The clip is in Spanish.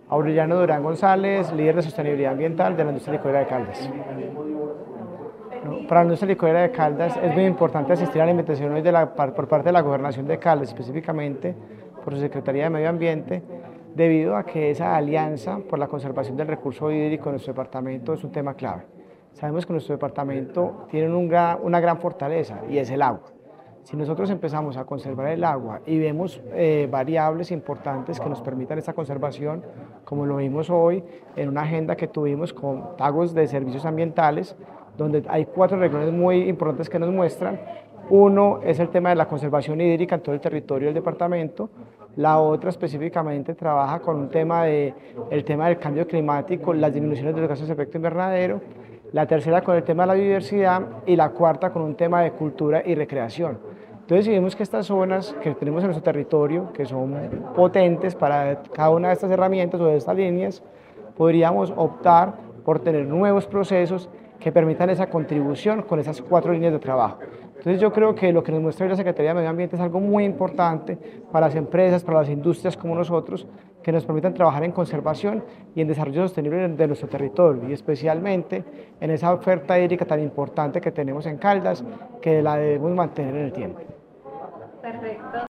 Aureliano Durán González, líder de sostenibilidad ambiental de la industria licorera de Caldas. ¿No? Para la industria licorera de Caldas es muy importante asistir a la invitación hoy por parte de la Gobernación de Caldas, específicamente por su Secretaría de Medio Ambiente, debido a que esa alianza por la conservación del recurso hídrico en nuestro departamento es un tema clave. Sabemos que nuestro departamento tiene una gran fortaleza y es el agua. Si nosotros empezamos a conservar el agua y vemos variables importantes que nos permitan esta conservación, como lo vimos hoy en una agenda que tuvimos con tagos de servicios ambientales, donde hay 4 renglones muy importantes que nos muestran. Uno es el tema de la conservación hídrica en todo el territorio del departamento. La otra específicamente trabaja con el tema del cambio climático, las disminuciones de los gases de efecto invernadero. La tercera con el tema de la biodiversidad y la cuarta con un tema de cultura y recreación. Entonces, si vemos que estas zonas que tenemos en nuestro territorio, que son potentes para cada una de estas herramientas o de estas líneas, podríamos optar por tener nuevos procesos que permitan esa contribución con esas 4 líneas de trabajo. Entonces yo creo que lo que nos muestra hoy la Secretaría de Medio Ambiente es algo muy importante para las empresas, para las industrias como nosotros, que nos permitan trabajar en conservación y en desarrollo sostenible de nuestro territorio, y especialmente en esa oferta hídrica tan importante que tenemos en Caldas, que la debemos mantener en el tiempo. Perfecto.